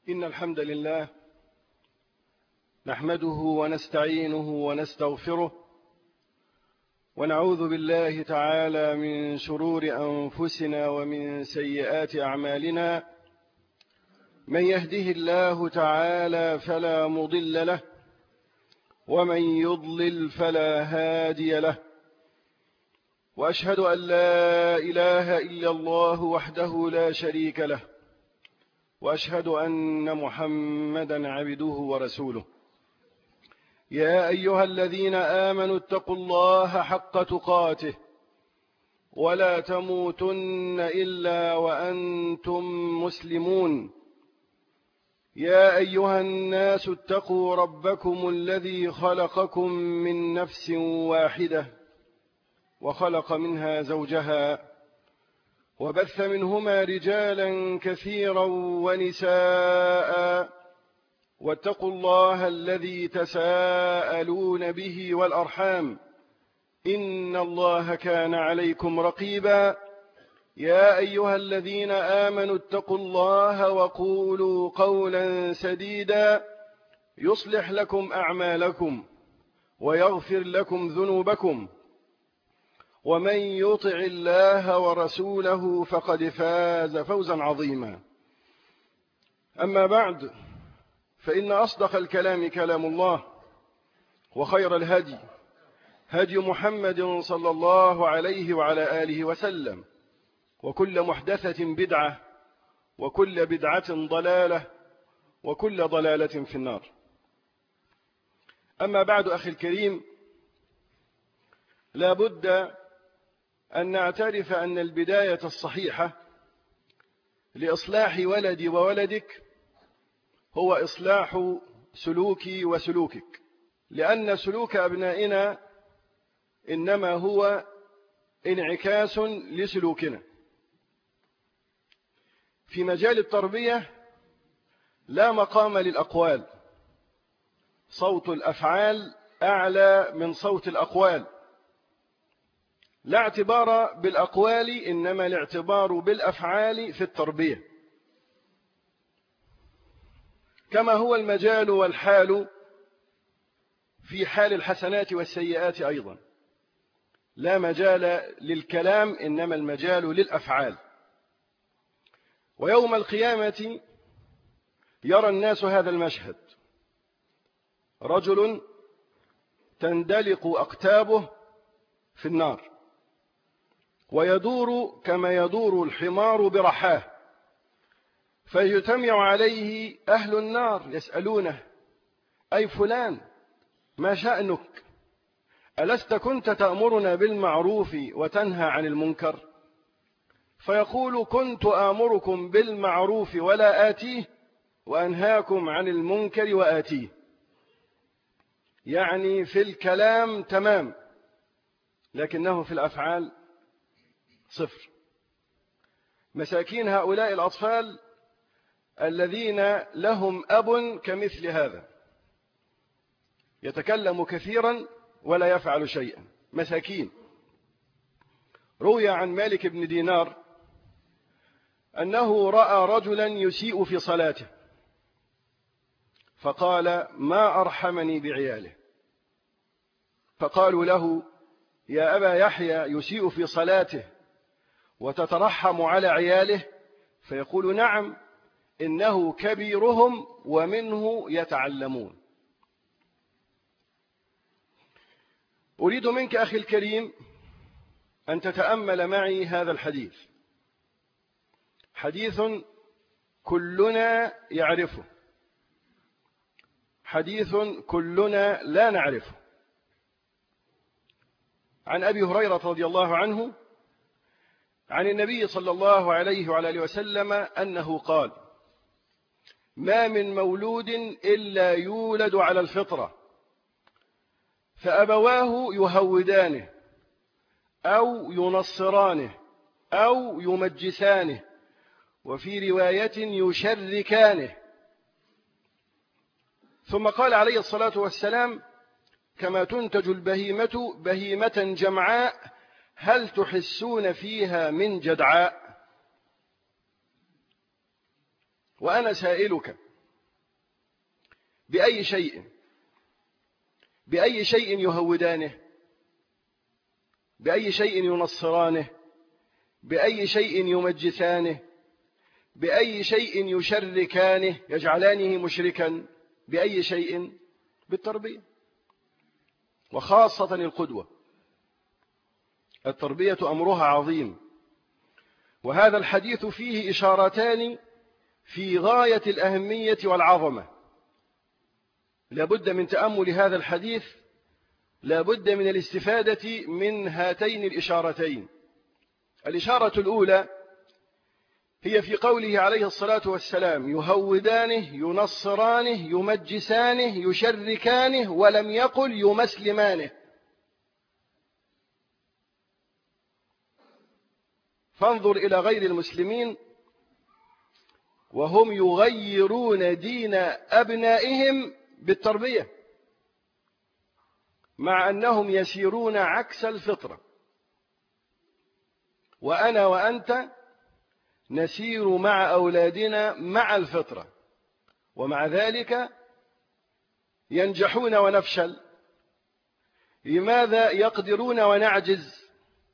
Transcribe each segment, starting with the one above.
إن الحمد لله نحمده ونستعينه ونستغفره ونعوذ بالله تعالى من شرور أنفسنا ومن سيئات أعمالنا. من يهده الله تعالى فلا مضل له ومن يضلل فلا هادي له، وأشهد أن لا إله إلا الله وحده لا شريك له، وأشهد أن محمدا عبده ورسوله. يا أيها الذين آمنوا اتقوا الله حق تقاته ولا تموتن إلا وأنتم مسلمون. يا أيها الناس اتقوا ربكم الذي خلقكم من نفس واحدة وخلق منها زوجها وبث منهما رجالا كثيرا ونساء، واتقوا الله الذي تساءلون به والأرحام إن الله كان عليكم رقيبا. يا أيها الذين آمنوا اتقوا الله وقولوا قولا سديدا يصلح لكم أعمالكم ويغفر لكم ذنوبكم، ومن يطع الله ورسوله فقد فاز فوزا عظيما. أما بعد، فإن أصدق الكلام كلام الله، وخير الهدي هدي محمد صلى الله عليه وعلى آله وسلم، وكل محدثة بدعة وكل بدعة ضلالة وكل ضلالة في النار. أما بعد، أخي الكريم، لا بد أن نعترف أن البداية الصحيحة لإصلاح ولدي وولدك هو إصلاح سلوكي وسلوكك، لأن سلوك أبنائنا إنما هو انعكاس لسلوكنا. في مجال التربية لا مقام للأقوال، صوت الأفعال أعلى من صوت الأقوال. لا اعتبار بالأقوال، إنما الاعتبار بالأفعال في التربية، كما هو المجال والحال في حال الحسنات والسيئات أيضا. لا مجال للكلام، إنما المجال للأفعال. ويوم القيامة يرى الناس هذا المشهد: رجل تندلق أقتابه في النار ويدور كما يدور الحمار برحاه، فيجتمع عليه أهل النار يسألونه: أي فلان، ما شأنك؟ ألست كنت تأمرنا بالمعروف وتنهى عن المنكر؟ فيقول: كنت آمركم بالمعروف ولا آتيه، وأنهاكم عن المنكر وآتيه. يعني في الكلام تمام، لكنه في الأفعال صفر. مساكين هؤلاء الأطفال الذين لهم أب كمثل هذا، يتكلم كثيرا ولا يفعل شيئا، مساكين. روي عن مالك بن دينار أنه رأى رجلا يسيء في صلاته، فقال: ما أرحمني بعياله. فقالوا له: يا أبا يحيى، يسيء في صلاته وتترحم على عياله؟ فيقول: نعم، إنه كبيرهم ومنه يتعلمون. أريد منك أخي الكريم أن تتأمل معي هذا الحديث، حديث كلنا يعرفه، حديث كلنا لا نعرفه. عن أبي هريرة رضي الله عنه عن النبي صلى الله عليه وعلى آله وسلم أنه قال: ما من مولود إلا يولد على الفطرة، فأبواه يهودانه أو ينصرانه أو يمجسانه، وفي رواية يشركانه. ثم قال عليه الصلاة والسلام: كما تنتج البهيمة بهيمة جمعاء، هل تحسون فيها من جدعاء؟ وأنا سائلك: بأي شيء؟ بأي شيء يهودانه؟ بأي شيء ينصرانه؟ بأي شيء يمجسانه؟ بأي شيء يشركانه يجعلانه مشركا؟ بأي شيء؟ بالتربية، وخاصة القدوة. التربية أمرها عظيم، وهذا الحديث فيه إشارتان في غاية الأهمية والعظمة. لابد من تأمل هذا الحديث، لابد من الاستفادة من هاتين الإشارتين. الإشارة الأولى هي في قوله عليه الصلاة والسلام: يهودانه، ينصرانه، يمجسانه، يشركانه، ولم يقل يمسلمانه. فانظر إلى غير المسلمين وهم يغيرون دين أبنائهم بالتربية، مع أنهم يسيرون عكس الفطرة. وأنا وأنت نسير مع أولادنا مع الفطرة، ومع ذلك ينجحون ونفشل. لماذا يقدرون ونعجز؟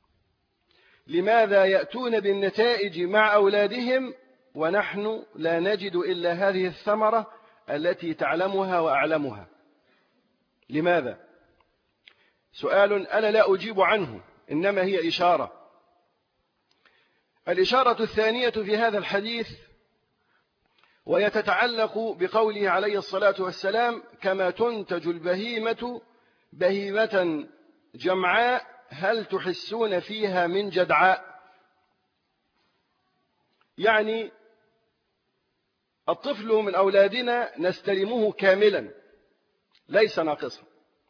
لماذا يأتون بالنتائج مع أولادهم ونحن لا نجد إلا هذه الثمرة التي تعلمها وأعلمها؟ لماذا؟ سؤال أنا لا أجيب عنه، إنما هي إشارة. الإشارة الثانية في هذا الحديث وهي تتعلق بقوله عليه الصلاة والسلام: كما تنتج البهيمة بهيمة جمعاء هل تحسون فيها من جدعاء؟ يعني الطفل من أولادنا نستلمه كاملا ليس ناقصا،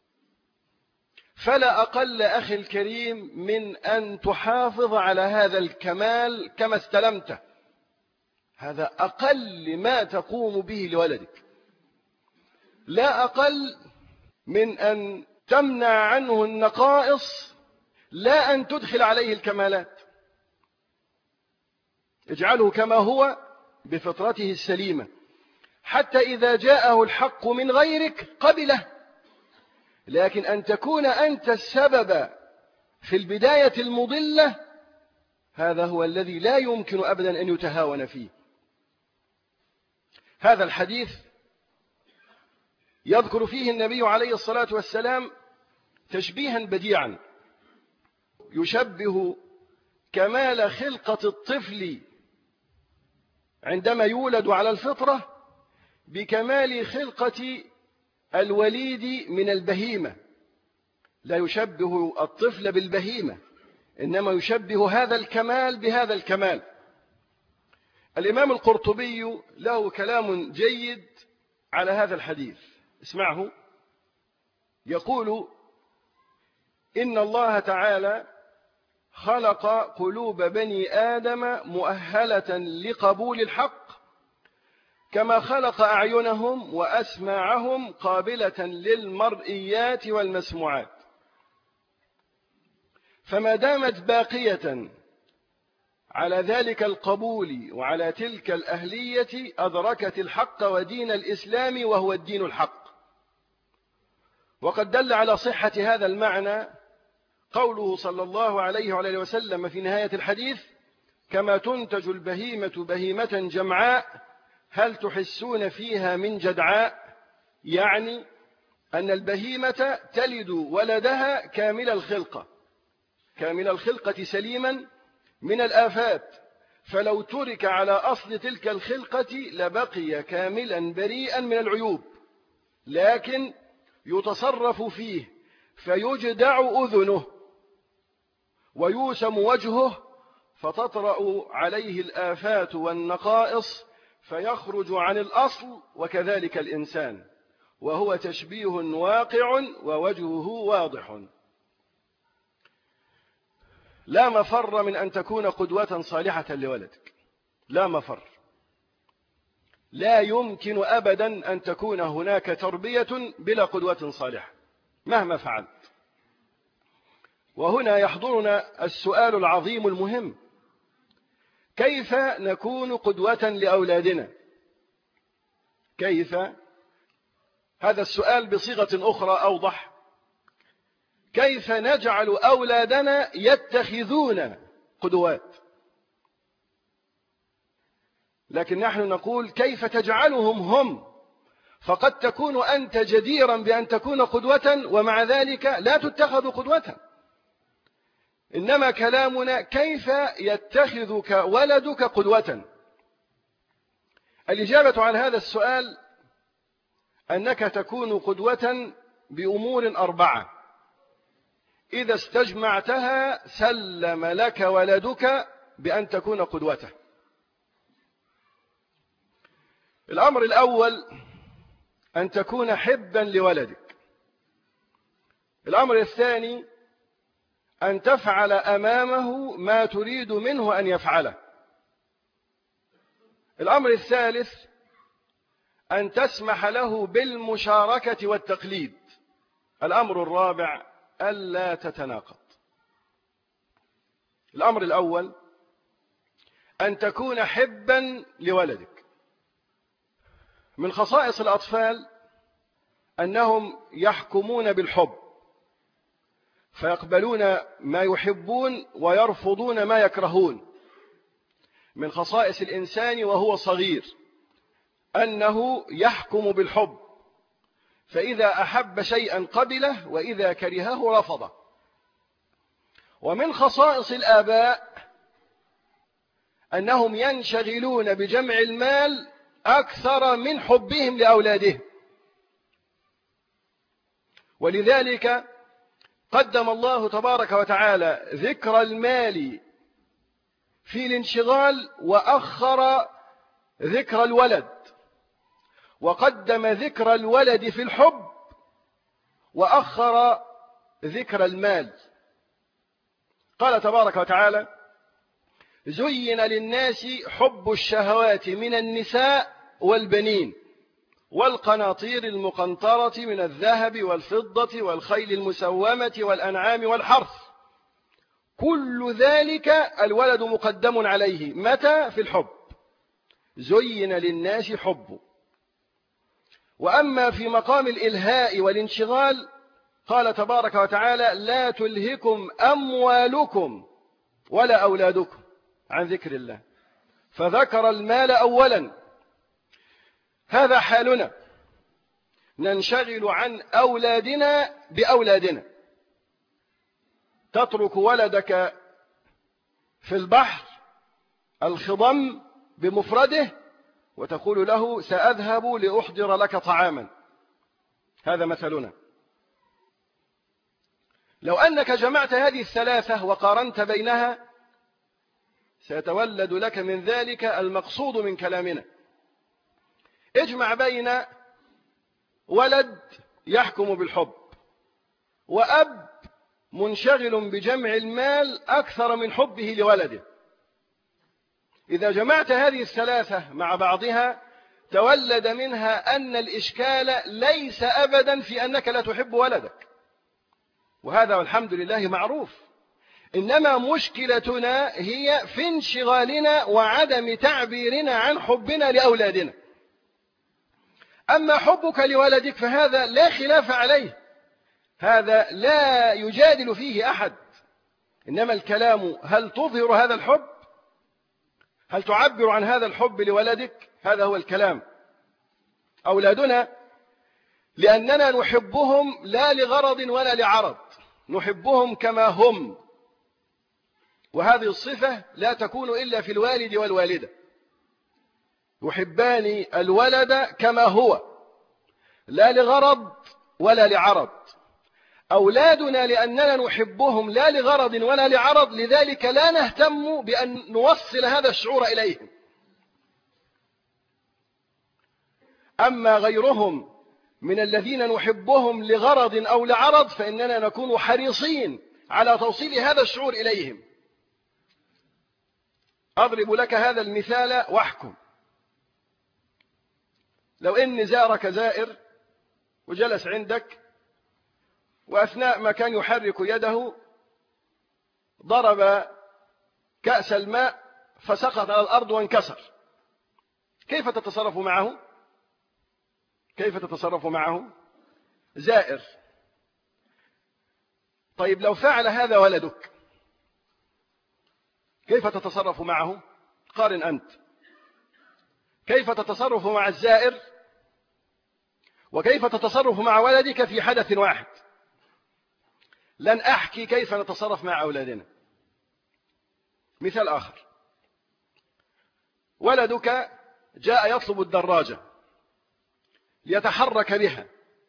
فلا أقل أخي الكريم من أن تحافظ على هذا الكمال كما استلمته. هذا أقل ما تقوم به لولدك، لا أقل من أن تمنع عنه النقائص، لا أن تدخل عليه الكمالات. اجعله كما هو بفطرته السليمة، حتى إذا جاءه الحق من غيرك قبله. لكن أن تكون أنت السبب في البداية المضلة، هذا هو الذي لا يمكن أبدا أن يتهاون فيه. هذا الحديث يذكر فيه النبي عليه الصلاة والسلام تشبيها بديعا، يشبه كمال خلقة الطفل عندما يولد على الفطرة بكمال خلقة الوليد من البهيمة. لا يشبه الطفل بالبهيمة، إنما يشبه هذا الكمال بهذا الكمال. الإمام القرطبي له كلام جيد على هذا الحديث، اسمعه. يقول: إن الله تعالى خلق قلوب بني آدم مؤهلة لقبول الحق، كما خلق أعينهم وأسماعهم قابلة للمرئيات والمسموعات. فما دامت باقية على ذلك القبول وعلى تلك الأهلية أدركت الحق ودين الإسلام، وهو الدين الحق. وقد دل على صحة هذا المعنى قوله صلى الله عليه وعلى وسلم في نهاية الحديث: كما تنتج البهيمة بهيمة جمعاء هل تحسون فيها من جدعاء؟ يعني أن البهيمة تلد ولدها كامل الخلقة، كامل الخلقة سليما من الآفات، فلو ترك على أصل تلك الخلقة لبقي كاملا بريئا من العيوب، لكن يتصرف فيه فيجدع أذنه ويوسم وجهه فتطرأ عليه الآفات والنقائص فيخرج عن الأصل. وكذلك الإنسان، وهو تشبيه واقع ووجهه واضح. لا مفر من أن تكون قدوة صالحة لولدك، لا مفر. لا يمكن أبدا أن تكون هناك تربية بلا قدوة صالحة مهما فعلت. وهنا يحضرنا السؤال العظيم المهم: كيف نكون قدوة لأولادنا؟ كيف هذا السؤال بصيغة أخرى أوضح: كيف نجعل أولادنا يتخذون قدوات؟ لكن نحن نقول كيف تجعلهم هم، فقد تكون أنت جديرا بأن تكون قدوة ومع ذلك لا تتخذ قدوة. إنما كلامنا كيف يتخذك ولدك قدوة. الإجابة عن هذا السؤال أنك تكون قدوة بأمور 4 إذا استجمعتها سلم لك ولدك بأن تكون قدوته. الأمر الأول أن تكون حبا لولدك. الأمر الثاني أن تفعل أمامه ما تريد منه أن يفعله. الأمر الثالث أن تسمح له بالمشاركة والتقليد. الأمر الرابع ألا تتناقض. الأمر الأول أن تكون حبا لولدك. من خصائص الأطفال أنهم يحكمون بالحب، فيقبلون ما يحبون ويرفضون ما يكرهون. من خصائص الإنسان وهو صغير أنه يحكم بالحب، فإذا أحب شيئا قبله وإذا كرهه رفضه. ومن خصائص الآباء أنهم ينشغلون بجمع المال أكثر من حبهم لأولادهم، ولذلك قدم الله تبارك وتعالى ذكر المال في الانشغال وأخر ذكر الولد، وقدم ذكر الولد في الحب وأخر ذكر المال. قال تبارك وتعالى: زين للناس حب الشهوات من النساء والبنين والقناطير المقنطرة من الذهب والفضة والخيل المسومة والأنعام والحرث، كل ذلك الولد مقدم عليه. متى؟ في الحب. زين للناس حبه. وأما في مقام الإلهاء والانشغال قال تبارك وتعالى: لا تلهكم أموالكم ولا أولادكم عن ذكر الله، فذكر المال أولا. هذا حالنا، ننشغل عن أولادنا بأولادنا. تترك ولدك في البحر الخضم بمفرده وتقول له: سأذهب لأحضر لك طعاما. هذا مثلنا. لو أنك جمعت هذه الثلاثة وقارنت بينها سيتولد لك من ذلك المقصود من كلامنا. اجمع بين ولد يحكم بالحب وأب منشغل بجمع المال أكثر من حبه لولده. إذا جمعت هذه الثلاثة مع بعضها تولد منها أن الإشكال ليس أبدا في أنك لا تحب ولدك، وهذا والحمد لله معروف. إنما مشكلتنا هي في انشغالنا وعدم تعبيرنا عن حبنا لأولادنا. أما حبك لولدك فهذا لا خلاف عليه، هذا لا يجادل فيه أحد. إنما الكلام: هل تظهر هذا الحب؟ هل تعبر عن هذا الحب لولدك؟ هذا هو الكلام. أولادنا لأننا نحبهم لا لغرض ولا لعرض، نحبهم كما هم، وهذه الصفة لا تكون إلا في الوالد والوالدة. يحبان الولد كما هو لا لغرض ولا لعرض. أولادنا لأننا نحبهم لا لغرض ولا لعرض، لذلك لا نهتم بأن نوصل هذا الشعور إليهم. أما غيرهم من الذين نحبهم لغرض أو لعرض فإننا نكون حريصين على توصيل هذا الشعور إليهم. أضرب لك هذا المثال واحكم. لو إن زارك زائر وجلس عندك، وأثناء ما كان يحرك يده ضرب كأس الماء فسقط على الأرض وانكسر، كيف تتصرف معه؟ كيف تتصرف معه؟ زائر. طيب لو فعل هذا ولدك كيف تتصرف معه؟ قارن أنت كيف تتصرف مع الزائر وكيف تتصرف مع ولدك في حدث واحد. لن أحكي كيف نتصرف مع أولادنا. مثال آخر، ولدك جاء يطلب الدراجة ليتحرك بها،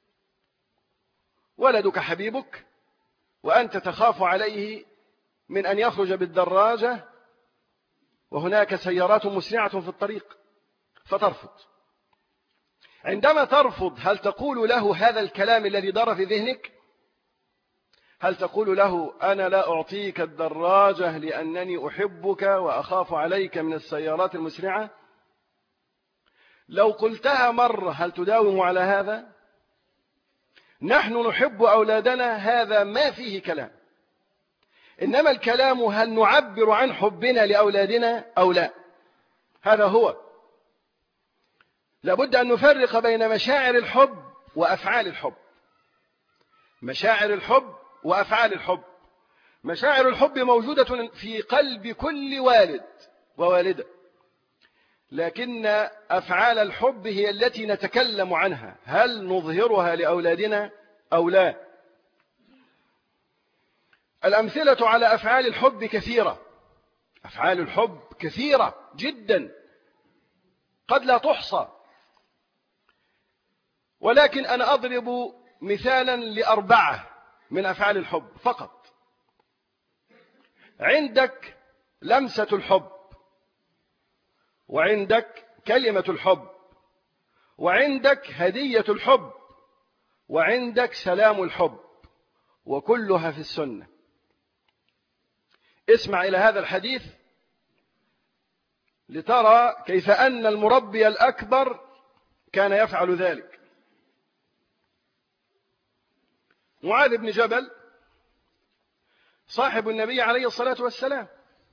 ولدك حبيبك وأنت تخاف عليه من أن يخرج بالدراجة وهناك سيارات مسرعة في الطريق فترفض. عندما ترفض هل تقول له هذا الكلام الذي دار في ذهنك؟ هل تقول له أنا لا أعطيك الدراجة لأنني أحبك وأخاف عليك من السيارات المسرعة؟ لو قلتها مرة هل تداوم على هذا؟ نحن نحب أولادنا، هذا ما فيه كلام. إنما الكلام هل نعبر عن حبنا لأولادنا أو لا؟ هذا هو. لابد أن نفرق بين مشاعر الحب وأفعال الحب. مشاعر الحب وأفعال الحب. مشاعر الحب موجودة في قلب كل والد ووالدة، لكن أفعال الحب هي التي نتكلم عنها، هل نظهرها لأولادنا أو لا؟ الأمثلة على أفعال الحب كثيرة. أفعال الحب كثيرة جدا قد لا تحصى، ولكن أنا أضرب مثالا ل4 من أفعال الحب فقط. عندك لمسة الحب، وعندك كلمة الحب، وعندك هدية الحب، وعندك سلام الحب، وكلها في السنة. اسمع إلى هذا الحديث لترى كيف أن المربي الأكبر كان يفعل ذلك. معاذ بن جبل صاحب النبي عليه الصلاة والسلام،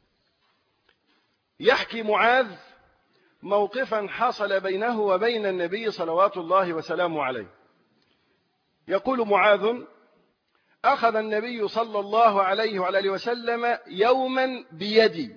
يحكي معاذ موقفا حصل بينه وبين النبي صلوات الله وسلامه عليه. يقول معاذ: أخذ النبي صلى الله عليه وعلى وسلم يوما بيدي،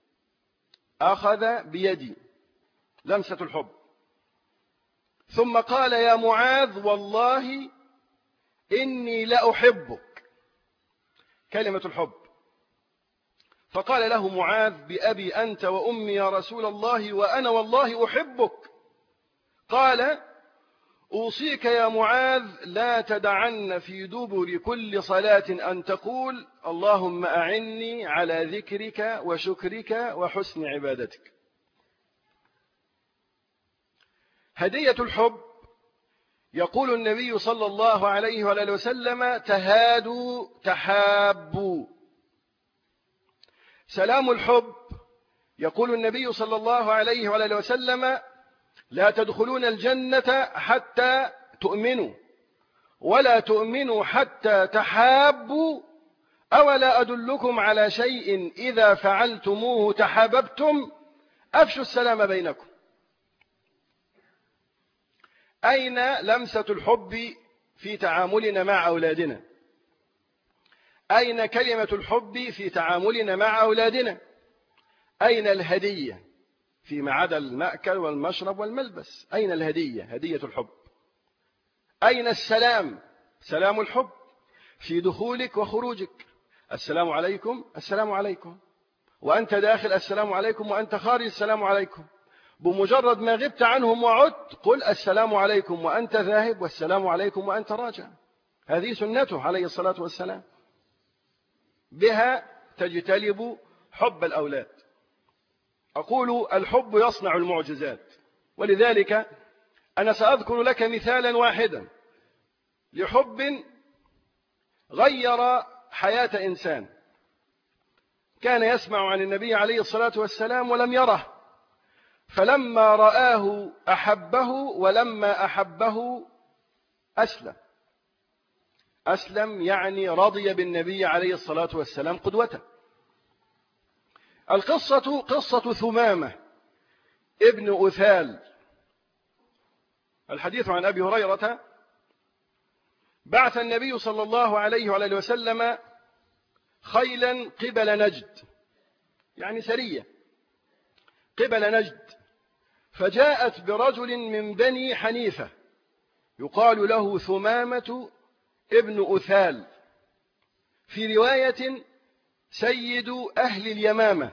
أخذ بيدي، لمسة الحب، ثم قال: يا معاذ والله إني لأحبك، كلمة الحب. فقال له معاذ: بأبي أنت وأمي يا رسول الله، وأنا والله أحبك. قال: أوصيك يا معاذ لا تدعن في دبر كل صلاة أن تقول اللهم أعني على ذكرك وشكرك وحسن عبادتك. هدية الحب، يقول النبي صلى الله عليه وآله وسلم: تهادوا تحابوا. سلام الحب، يقول النبي صلى الله عليه وآله وسلم: لا تدخلون الجنة حتى تؤمنوا، ولا تؤمنوا حتى تحابوا، أولا أدلكم على شيء إذا فعلتموه تحاببتم، أفشوا السلام بينكم. أين لمسة الحب في تعاملنا مع أولادنا؟ أين كلمة الحب في تعاملنا مع أولادنا؟ أين الهدية فيما عدا المأكل والمشرب والملبس؟ أين الهدية، هدية الحب؟ أين السلام، سلام الحب في دخولك وخروجك؟ السلام عليكم، السلام عليكم، وأنت داخل السلام عليكم، وأنت خارج السلام عليكم. بمجرد ما غبت عنهم وعدت قل السلام عليكم وأنت ذاهب، والسلام عليكم وأنت راجع. هذه سنته عليه الصلاة والسلام، بها تجتلب حب الأولاد. أقول الحب يصنع المعجزات، ولذلك أنا سأذكر لك مثالا واحدا لحب غير حياة إنسان. كان يسمع عن النبي عليه الصلاة والسلام ولم يره، فلما رآه أحبه، ولما أحبه أسلم. أسلم يعني رضي بالنبي عليه الصلاة والسلام قدوته. القصة قصة ثمامة ابن أثال، الحديث عن أبي هريرة: بعث النبي صلى الله عليه وعلى آله وسلم خيلا قبل نجد، يعني سرية قبل نجد، فجاءت برجل من بني حنيفة يقال له ثمامة ابن أثال، في رواية سيد أهل اليمامة،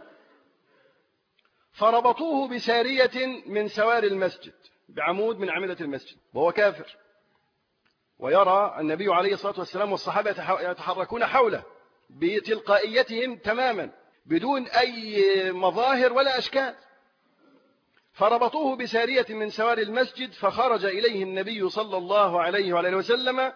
فربطوه بسارية من سوار المسجد، بعمود من أعمدة المسجد، وهو كافر، ويرى النبي عليه الصلاة والسلام والصحابة يتحركون حوله بتلقائيتهم تماما بدون أي مظاهر ولا أشكال، فربطوه بسارية من سوار المسجد، فخرج إليه النبي صلى الله عليه وعلى وسلم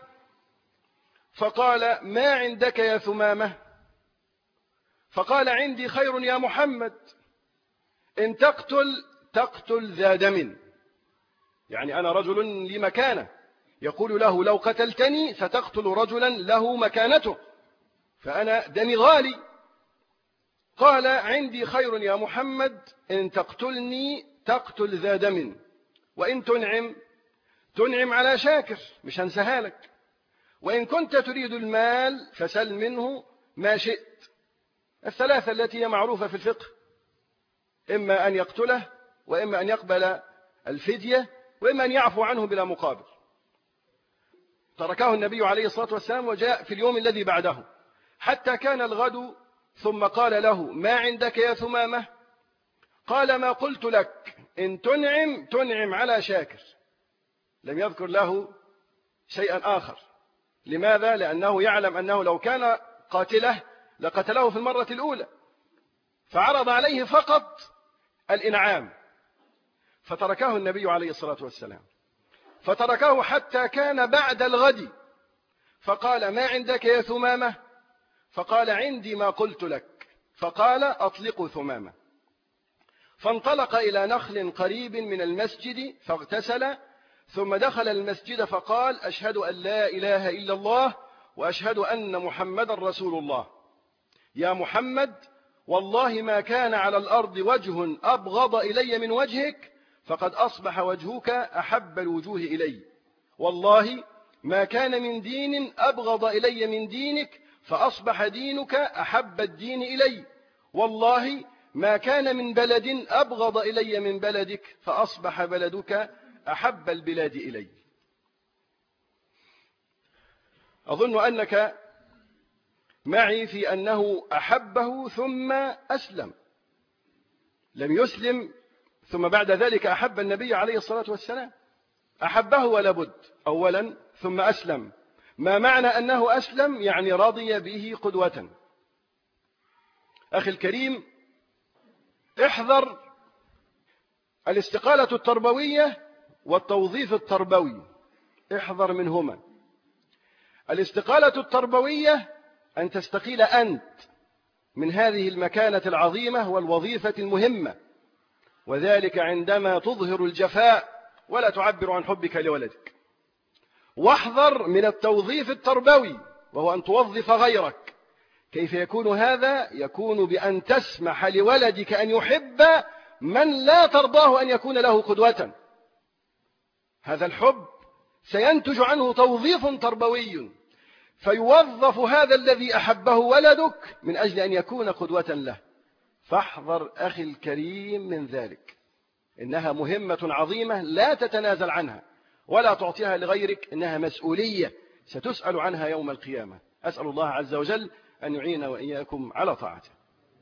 فقال: ما عندك يا ثمامة؟ فقال: عندي خير يا محمد، إن تقتل ذا دم، يعني أنا رجل لي مكانة، يقول له: لو قتلتني ستقتل رجلا له مكانته، فأنا دمي غالي. قال: عندي خير يا محمد، إن تقتلني تقتل ذا دم، وإن تنعم على شاكر، مش هنساها لك، وإن كنت تريد المال فسل منه ما شئت. الثلاثة التي هي معروفة في الفقه: إما أن يقتله، وإما أن يقبل الفدية، وإما أن يعفو عنه بلا مقابل. تركه النبي عليه الصلاة والسلام وجاء في اليوم الذي بعده، حتى كان الغد، ثم قال له: ما عندك يا ثمامة؟ قال: ما قلت لك، إن تنعم على شاكر. لم يذكر له شيئا آخر. لماذا؟ لأنه يعلم أنه لو كان قاتله لقتله في المرة الأولى، فعرض عليه فقط الإنعام، فتركه النبي عليه الصلاة والسلام، فتركه حتى كان بعد الغد، فقال: ما عندك يا ثمامة؟ فقال: عندي ما قلت لك. فقال: أطلقوا ثمامة. فانطلق إلى نخل قريب من المسجد فاغتسل، ثم دخل المسجد فقال: أشهد أن لا إله إلا الله وأشهد أن محمد رسول الله. يا محمد، والله ما كان على الأرض وجه أبغض إلي من وجهك، فقد أصبح وجهك أحب الوجوه إلي. والله ما كان من دين أبغض إلي من دينك، فأصبح دينك أحب الدين إلي. والله ما كان من بلد أبغض إلي من بلدك، فأصبح بلدك أحب البلاد إلي. أظن أنك معي في أنه أحبه ثم أسلم، لم يسلم ثم بعد ذلك أحب النبي عليه الصلاة والسلام، أحبه ولا بد أولا ثم أسلم. ما معنى أنه أسلم؟ يعني رضي به قدوة. أخي الكريم، احذر الاستقالة التربوية والتوظيف التربوي، احذر منهما. الاستقالة التربوية أن تستقيل أنت من هذه المكانة العظيمة والوظيفة المهمة، وذلك عندما تظهر الجفاء ولا تعبر عن حبك لولدك. واحذر من التوظيف التربوي، وهو أن توظف غيرك. كيف يكون هذا؟ يكون بأن تسمح لولدك أن يحب من لا ترضاه أن يكون له قدوة. هذا الحب سينتج عنه توظيف تربوي، فيوظف هذا الذي أحبه ولدك من أجل أن يكون قدوة له. فاحذر أخي الكريم من ذلك، إنها مهمة عظيمة لا تتنازل عنها ولا تعطيها لغيرك، إنها مسؤولية ستسأل عنها يوم القيامة. أسأل الله عز وجل أن يعين وإياكم على طاعته.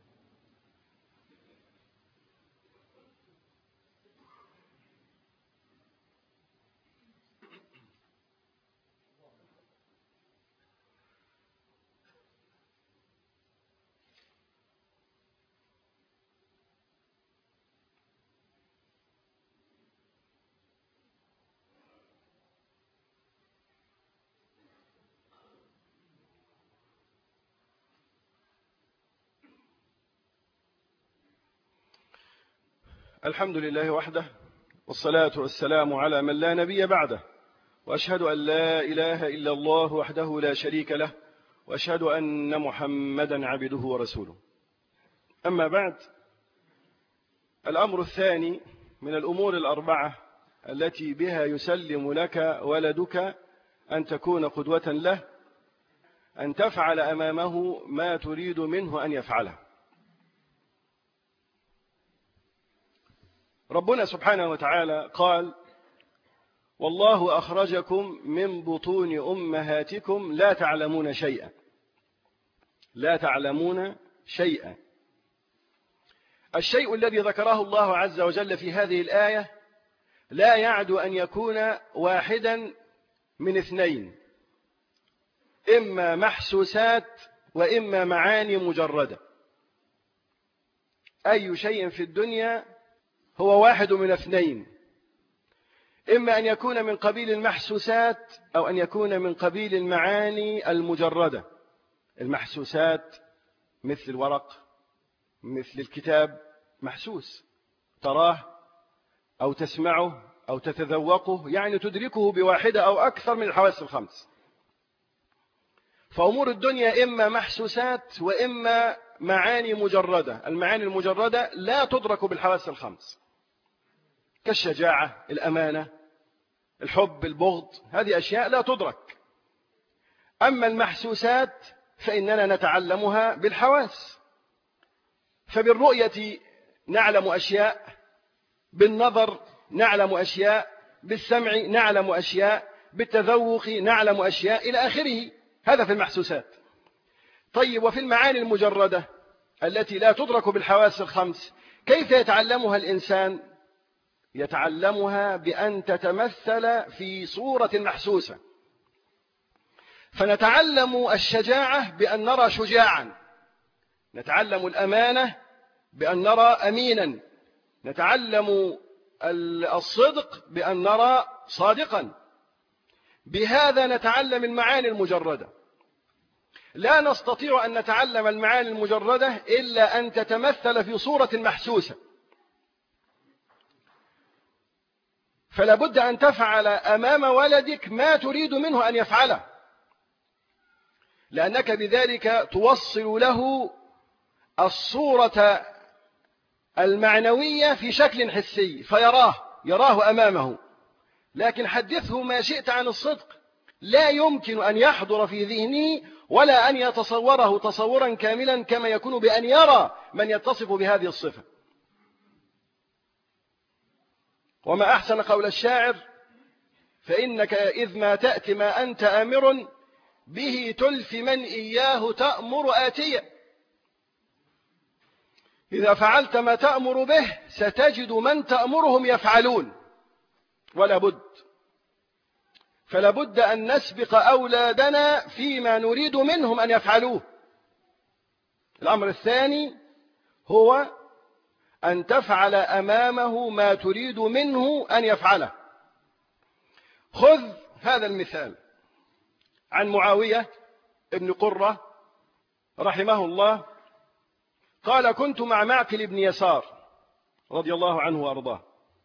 الحمد لله وحده، والصلاة والسلام على من لا نبي بعده، وأشهد أن لا إله إلا الله وحده لا شريك له، وأشهد أن محمدا عبده ورسوله. أما بعد، الأمر الثاني من الأمور الأربعة التي بها يسلم لك ولدك أن تكون قدوة له، أن تفعل أمامه ما تريد منه أن يفعله. ربنا سبحانه وتعالى قال: والله أخرجكم من بطون أمهاتكم لا تعلمون شيئا. لا تعلمون شيئا. الشيء الذي ذكره الله عز وجل في هذه الآية لا يعدو أن يكون واحدا من اثنين: إما محسوسات وإما معاني مجردة. أي شيء في الدنيا هو واحد من اثنين: إما أن يكون من قبيل المحسوسات أو أن يكون من قبيل المعاني المجردة. المحسوسات مثل الورق، مثل الكتاب، محسوس، تراه أو تسمعه أو تتذوقه، يعني تدركه بواحدة أو أكثر من الحواس الخمس. فأمور الدنيا إما محسوسات وإما معاني مجردة. المعاني المجردة لا تدرك بالحواس الخمس، كالشجاعة، الأمانة، الحب، البغض، هذه أشياء لا تدرك. أما المحسوسات فإننا نتعلمها بالحواس، فبالرؤية نعلم أشياء، بالنظر نعلم أشياء، بالسمع نعلم أشياء، بالتذوق نعلم أشياء إلى آخره. هذا في المحسوسات. طيب، وفي المعاني المجردة التي لا تدرك بالحواس الخمس كيف يتعلمها الإنسان؟ يتعلمها بأن تتمثل في صورة محسوسة. فنتعلم الشجاعة بأن نرى شجاعا، نتعلم الأمانة بأن نرى أمينا، نتعلم الصدق بأن نرى صادقا. بهذا نتعلم المعاني المجردة. لا نستطيع أن نتعلم المعاني المجردة إلا أن تتمثل في صورة محسوسة. فلا بد أن تفعل أمام ولدك ما تريد منه أن يفعله، لأنك بذلك توصل له الصورة المعنوية في شكل حسي يراه أمامه. لكن حدثه ما شئت عن الصدق، لا يمكن أن يحضر في ذهنه ولا أن يتصوره تصورا كاملا كما يكون بأن يرى من يتصف بهذه الصفة. وما أحسن قول الشاعر: فإنك إذ ما تأتي ما أنت آمر به تلف من إياه تأمر آتيا. إذا فعلت ما تأمر به ستجد من تأمرهم يفعلون، ولا بد. فلا بد أن نسبق أولادنا فيما نريد منهم أن يفعلوه. الأمر الثاني هو أن تفعل أمامه ما تريد منه أن يفعله. خذ هذا المثال عن معاوية ابن قرة رحمه الله قال: كنت مع معقل بن يسار رضي الله عنه وأرضاه،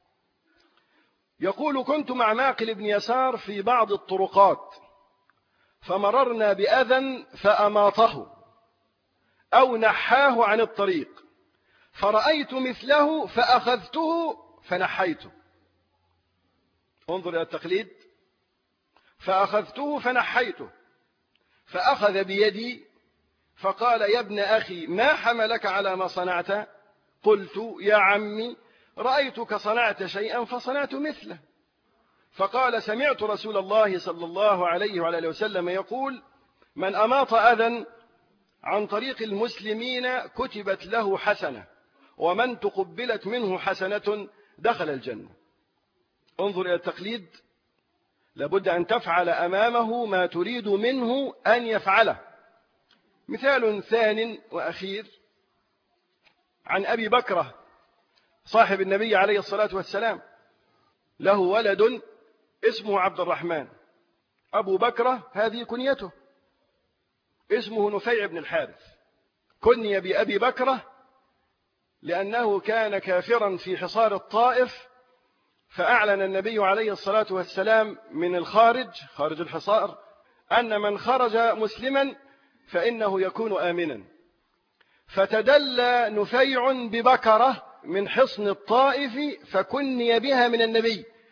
يقول: كنت مع معقل بن يسار في بعض الطرقات، فمررنا بأذى فأماطه أو نحاه عن الطريق، فرأيت مثله فأخذته فنحيته. انظر إلى التقليد: فأخذته فنحيته، فأخذ بيدي فقال: يا ابن أخي، ما حملك على ما صنعت؟ قلت: يا عمي، رأيتك صنعت شيئا فصنعت مثله. فقال: سمعت رسول الله صلى الله عليه وعلى وسلم يقول: من أماط أذى عن طريق المسلمين كتبت له حسنة، ومن تقبلت منه حسنة دخل الجنة. انظر إلى التقليد. لابد أن تفعل أمامه ما تريد منه أن يفعله. مثال ثان وأخير عن أبي بكرة صاحب النبي عليه الصلاة والسلام، له ولد اسمه عبد الرحمن. أبو بكرة هذه كنيته، اسمه نفيع بن الحارث، كني بأبي بكرة لأنه كان كافرا في حصار الطائف، فأعلن النبي عليه الصلاة والسلام من خارج الحصار أن من خرج مسلما فإنه يكون آمنا. فتدلى نفيع ببكرة من حصن الطائف فكني بها من النبي،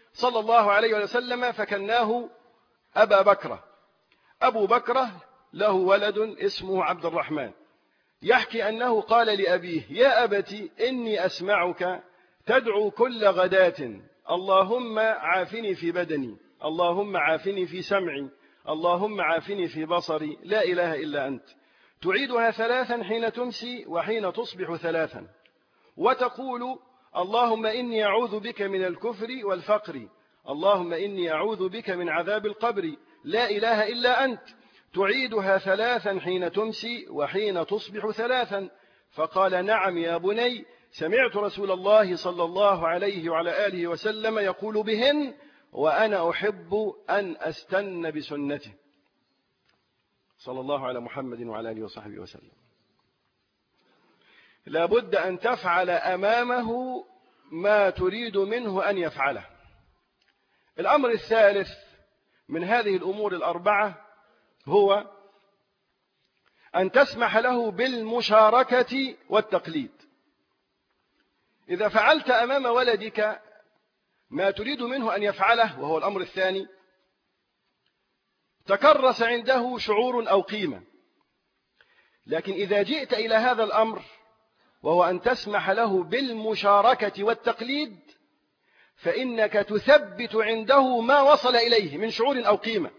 صلى الله عليه وسلم فكناه أبا بكرة. أبو بكرة له ولد اسمه عبد الرحمن، يحكي أنه قال لأبيه: يا أبت إني أسمعك تدعو كل غداة اللهم عافني في بدني، اللهم عافني في سمعي، اللهم عافني في بصري، لا إله إلا أنت. تعيدها 3 حين تمسي وحين تصبح 3، وتقول: اللهم إني أعوذ بك من الكفر والفقر، اللهم إني أعوذ بك من عذاب القبر، لا إله إلا أنت. تعيدها 3 حين تمسي وحين تصبح 3. فقال: نعم يا بني، سمعت رسول الله صلى الله عليه وعلى آله وسلم يقول بهن، وأنا أحب أن أستن بسنته. صلى الله على محمد وعلى آله وصحبه وسلم. لا بد أن تفعل أمامه ما تريد منه أن يفعله. الأمر الثالث من هذه الأمور الأربعة هو أن تسمح له بالمشاركة والتقليد. إذا فعلت أمام ولدك ما تريد منه أن يفعله، وهو الأمر الثاني، تكرس عنده شعور أو قيمة. لكن إذا جئت إلى هذا الأمر وهو أن تسمح له بالمشاركة والتقليد، فإنك تثبت عنده ما وصل إليه من شعور أو قيمة.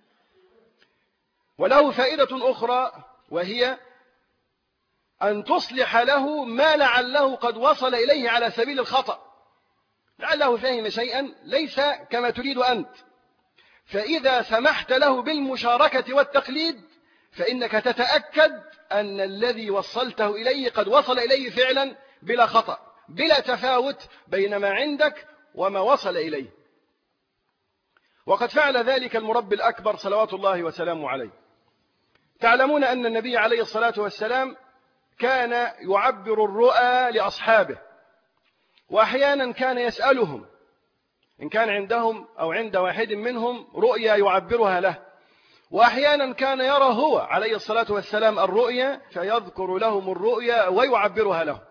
وله فائدة أخرى، وهي أن تصلح له ما لعله قد وصل إليه على سبيل الخطأ، لعله فهم شيئا ليس كما تريد أنت. فإذا سمحت له بالمشاركة والتقليد فإنك تتأكد أن الذي وصلته إليه قد وصل إليه فعلا بلا خطأ، بلا تفاوت بين ما عندك وما وصل إليه. وقد فعل ذلك المربي الأكبر صلوات الله وسلامه عليه. تعلمون أن النبي عليه الصلاة والسلام كان يعبر الرؤى لأصحابه، وأحيانا كان يسألهم إن كان عندهم أو عند واحد منهم رؤيا يعبرها له، وأحيانا كان يرى هو عليه الصلاة والسلام الرؤيا فيذكر لهم الرؤيا ويعبرها له.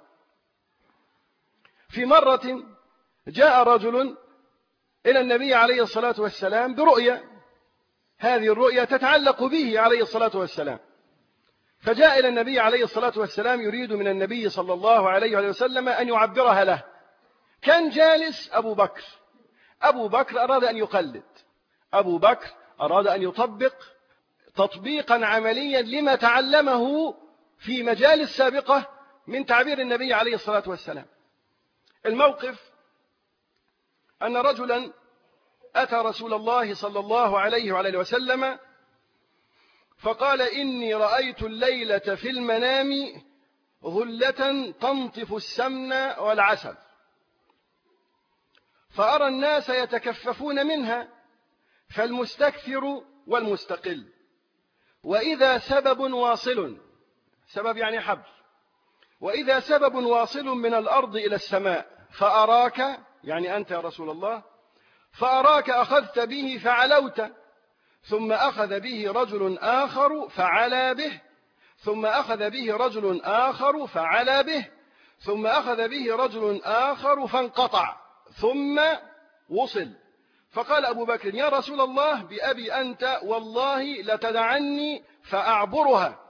في مرة جاء رجل إلى النبي عليه الصلاة والسلام برؤيا، هذه الرؤيا تتعلق به عليه الصلاة والسلام، فجاء إلى النبي عليه الصلاة والسلام يريد من النبي صلى الله عليه وسلم أن يعبرها له. كان جالس أبو بكر أراد أن يقلد، أبو بكر أراد أن يطبق تطبيقا عمليا لما تعلمه في مجال سابقة من تعبير النبي عليه الصلاة والسلام. الموقف أن رجلا أتى رسول الله صلى الله عليه وعلى وسلم فقال: إني رأيت الليلة في المنام غلة تنطف السمن والعسل، فأرى الناس يتكففون منها، فالمستكثر والمستقل، وإذا سبب واصل، سبب يعني حبل، وإذا سبب واصل من الأرض إلى السماء، فأراك، يعني أنت يا رسول الله، فأراك أخذت به فعلوت، ثم أخذ به رجل آخر فعلى به، ثم أخذ به رجل آخر فعلى به، ثم أخذ به رجل آخر فانقطع، ثم وصل. فقال أبو بكر: يا رسول الله، بأبي أنت والله لتدعني فأعبرها.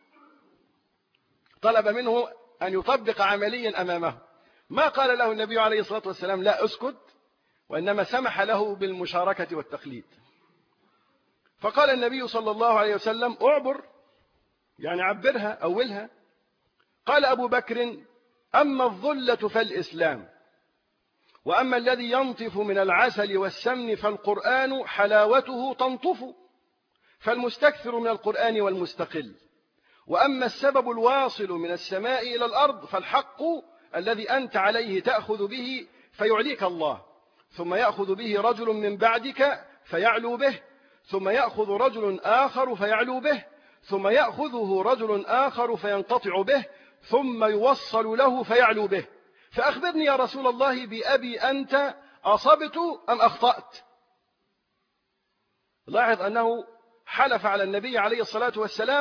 طلب منه أن يطبق عمليا أمامه. ما قال له النبي عليه الصلاة والسلام: لا أسكت، وإنما سمح له بالمشاركة والتقليد. فقال النبي صلى الله عليه وسلم: أعبر، يعني عبرها، أولها. قال أبو بكر: أما الظلة فالإسلام، وأما الذي ينطف من العسل والسمن فالقرآن حلاوته تنطف، فالمستكثر من القرآن والمستقل. وأما السبب الواصل من السماء إلى الأرض فالحق الذي أنت عليه تأخذ به فيعليك الله، ثم يأخذ به رجل من بعدك فيعلو به، ثم يأخذ رجل آخر فيعلو به، ثم يأخذه رجل آخر فينقطع به، ثم يوصل له فيعلو به. فأخبرني يا رسول الله، بأبي أنت أصبت أم أخطأت؟ لاحظ أنه حلف على النبي عليه الصلاة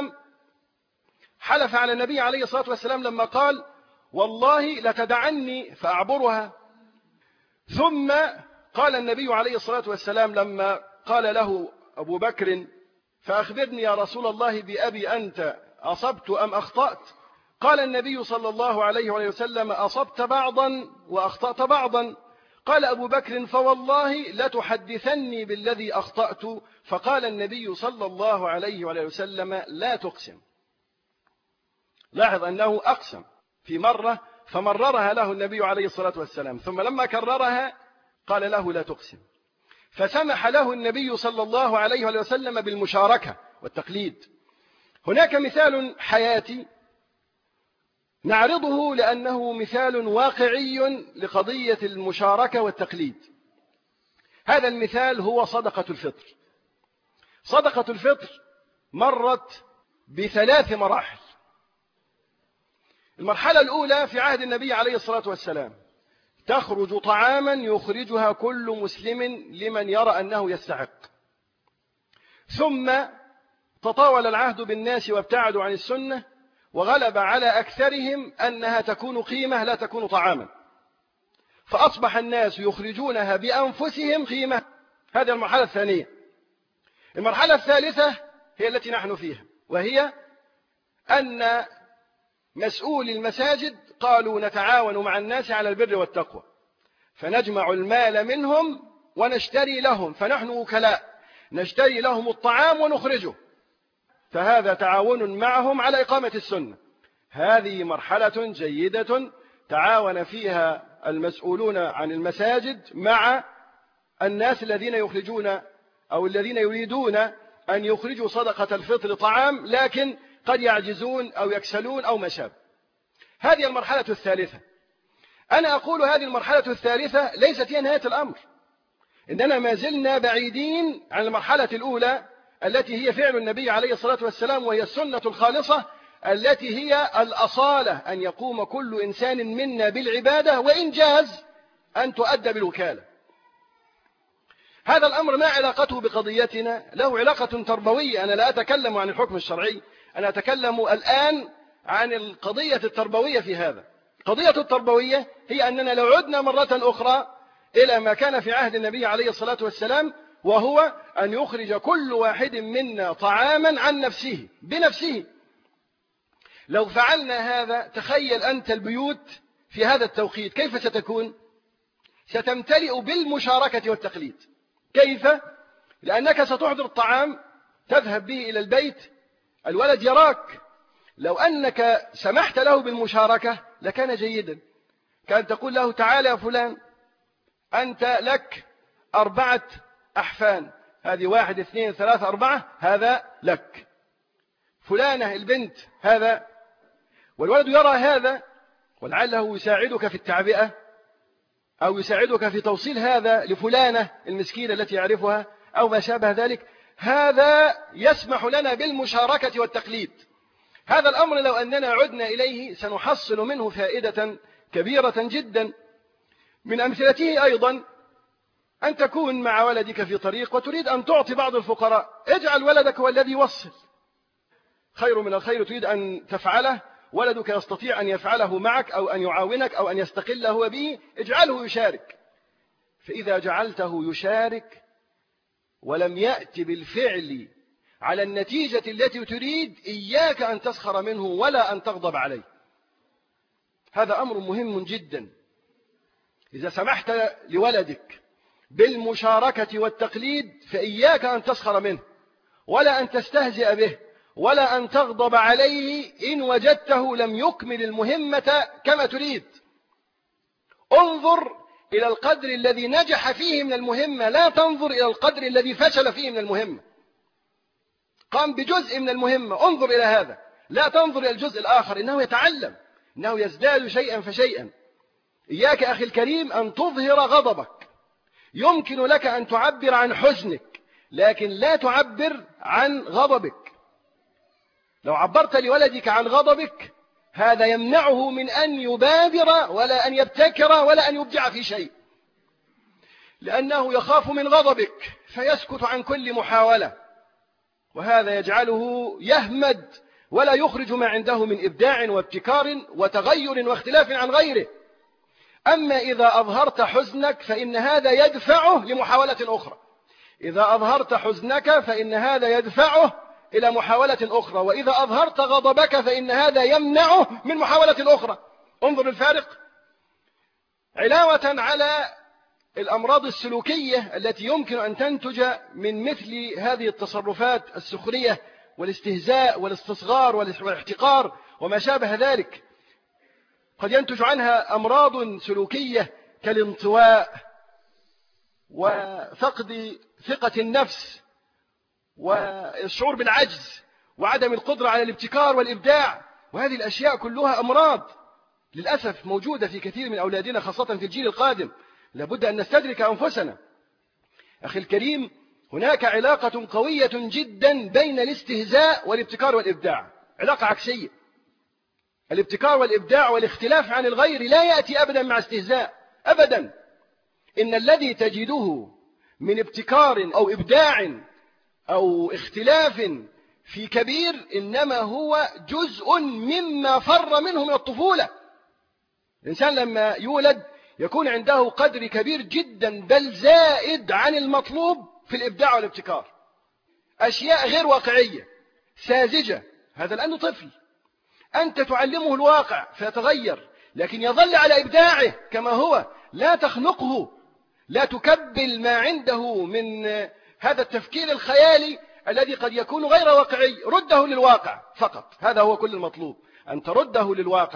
والسلام لما قال: والله لتدعني فأعبرها. ثم قال النبي عليه الصلاة والسلام لما قال له أبو بكر: فأخبرني يا رسول الله بأبي أنت، أصبت أم أخطأت؟ قال النبي صلى الله عليه وسلم: أصبت بعضا وأخطأت بعضا. قال أبو بكر: فوالله لتحدثني بالذي أخطأت. فقال النبي صلى الله عليه وسلم: لا تقسم. لاحظ أنه أقسم في مرة فمررها له النبي عليه الصلاة والسلام، ثم لما كررها قال له: لا تقسم. فسمح له النبي صلى الله عليه وسلم بالمشاركة والتقليد. هناك مثال حياتي نعرضه لأنه مثال واقعي لقضية المشاركة والتقليد. هذا المثال هو صدقة الفطر. صدقة الفطر مرت ب3 مراحل. المرحلة الأولى في عهد النبي عليه الصلاة والسلام، تخرج طعاما يخرجها كل مسلم لمن يرى أنه يستحق. ثم تطاول العهد بالناس وابتعدوا عن السنة، وغلب على أكثرهم أنها تكون قيمة لا تكون طعاما، فأصبح الناس يخرجونها بأنفسهم قيمة. هذه المرحلة الثانية. المرحلة الثالثة هي التي نحن فيها، وهي أن مسؤولي المساجد قالوا: نتعاون مع الناس على البر والتقوى، فنجمع المال منهم ونشتري لهم، فنحن وكلاء نشتري لهم الطعام ونخرجه، فهذا تعاون معهم على إقامة السنة. هذه مرحلة جيدة تعاون فيها المسؤولون عن المساجد مع الناس الذين يخرجون أو الذين يريدون أن يخرجوا صدقة الفطر طعام، لكن قد يعجزون أو يكسلون أو ما شابه. هذه المرحلة الثالثة. أنا أقول هذه المرحلة الثالثة ليست هي نهاية الأمر، إننا ما زلنا بعيدين عن المرحلة الأولى التي هي فعل النبي عليه الصلاة والسلام، وهي السنة الخالصة التي هي الأصالة، أن يقوم كل إنسان منا بالعبادة وإن جاز أن تؤدى بالوكالة. هذا الأمر ما علاقته بقضيتنا؟ له علاقة تربوية. أنا لا أتكلم عن الحكم الشرعي، أنا أتكلم الآن عن القضية التربوية في هذا. القضية التربوية هي أننا لو عدنا مرة أخرى إلى ما كان في عهد النبي عليه الصلاة والسلام، وهو أن يخرج كل واحد منا طعاما عن نفسه بنفسه. لو فعلنا هذا، تخيل أنت البيوت في هذا التوقيت كيف ستكون؟ ستمتلئ بالمشاركة والتقليد. كيف؟ لأنك ستحضر الطعام، تذهب به إلى البيت، الولد يراك. لو أنك سمحت له بالمشاركة لكان جيدا. كان تقول له: تعال يا فلان، أنت لك 4 أحفان، هذه 1 2 3 4، هذا لك. فلانة البنت هذا. والولد يرى هذا، ولعله يساعدك في التعبئة أو يساعدك في توصيل هذا لفلانة المسكينة التي يعرفها أو ما شابه ذلك. هذا يسمح لنا بالمشاركة والتقليد. هذا الأمر لو أننا عدنا إليه سنحصل منه فائدة كبيرة جدا. من أمثلته أيضا أن تكون مع ولدك في طريق وتريد أن تعطي بعض الفقراء، اجعل ولدك هو الذي يوصل. خير من الخير تريد أن تفعله، ولدك يستطيع أن يفعله معك أو أن يعاونك أو أن يستقل هو به، اجعله يشارك. فإذا جعلته يشارك ولم يأتي بالفعل على النتيجة التي تريد، إياك أن تسخر منه ولا أن تغضب عليه. هذا أمر مهم جدا. إذا سمحت لولدك بالمشاركة والتقليد فإياك أن تسخر منه ولا أن تستهزئ به ولا أن تغضب عليه إن وجدته لم يكمل المهمة كما تريد. انظر إلى القدر الذي نجح فيه من المهمة، لا تنظر إلى القدر الذي فشل فيه من المهمة. قام بجزء من المهمة، انظر إلى هذا، لا تنظر إلى الجزء الآخر. إنه يتعلم، إنه يزداد شيئا فشيئا. إياك أخي الكريم أن تظهر غضبك. يمكن لك أن تعبر عن حزنك، لكن لا تعبر عن غضبك. لو عبرت لولدك عن غضبك، هذا يمنعه من أن يبادر ولا أن يبتكر ولا أن يبدع في شيء، لأنه يخاف من غضبك فيسكت عن كل محاولة، وهذا يجعله يهمد ولا يخرج ما عنده من إبداع وابتكار وتغير واختلاف عن غيره. أما إذا أظهرت حزنك فإن هذا يدفعه لمحاولة أخرى. إذا أظهرت حزنك فإن هذا يدفعه إلى محاولة أخرى، وإذا أظهرت غضبك فإن هذا يمنعه من محاولة أخرى. انظر الفارق. علاوة على الأمراض السلوكية التي يمكن أن تنتج من مثل هذه التصرفات السخرية والاستهزاء والاستصغار والاحتقار وما شابه ذلك، قد ينتج عنها أمراض سلوكية كالانطواء وفقد ثقة النفس والشعور بالعجز وعدم القدرة على الابتكار والإبداع. وهذه الأشياء كلها أمراض للأسف موجودة في كثير من أولادنا، خاصة في الجيل القادم. لابد أن نستدرك أنفسنا. أخي الكريم، هناك علاقة قوية جدا بين الاستهزاء والابتكار والإبداع، علاقة عكسية. الابتكار والإبداع والاختلاف عن الغير لا يأتي أبدا مع استهزاء أبدا. إن الذي تجده من ابتكار أو إبداع أو اختلاف في كبير إنما هو جزء مما فر منه من الطفولة. الإنسان لما يولد يكون عنده قدر كبير جدا بل زائد عن المطلوب في الإبداع والابتكار، أشياء غير واقعية ساذجة. هذا لأنه طفل، أنت تعلمه الواقع فيتغير، لكن يظل على إبداعه كما هو. لا تخنقه، لا تكبل ما عنده من هذا التفكير الخيالي الذي قد يكون غير واقعي. رده للواقع فقط، هذا هو كل المطلوب، أن ترده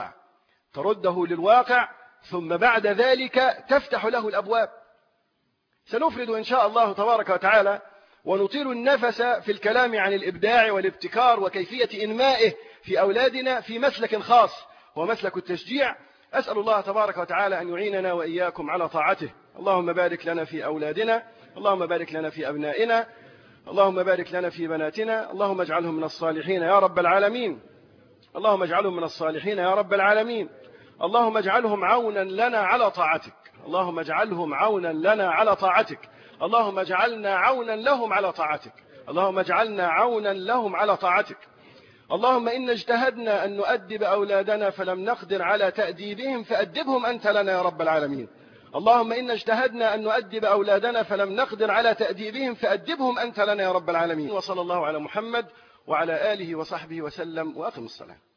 للواقع، ثم بعد ذلك تفتح له الأبواب. سنفرد إن شاء الله تبارك وتعالى ونطيل النفس في الكلام عن الإبداع والابتكار وكيفية إنمائه في أولادنا في مسلك خاص هو مسلك التشجيع. أسأل الله تبارك وتعالى أن يعيننا وإياكم على طاعته. اللهم بارك لنا في أولادنا، اللهم بارك لنا في أبنائنا، اللهم بارك لنا في بناتنا، اللهم اجعلهم من الصالحين يا رب العالمين، اللهم اجعلهم من الصالحين يا رب العالمين، اللهم اجعلهم عونا لنا على طاعتك، اللهم اجعلهم عونا لنا على طاعتك، اللهم اجعلنا عونا لهم على طاعتك، اللهم اجعلنا عونا لهم على طاعتك. اللهم إن اجتهدنا أن نؤدب أولادنا فلم نقدر على تأديبهم فأدبهم أنت لنا يا رب العالمين. اللهم إن اجتهدنا أن نؤدب أولادنا فلم نقدر على تأديبهم فأدبهم أنت لنا يا رب العالمين. وصلى الله على محمد وعلى آله وصحبه وسلم، وأقم الصلاة.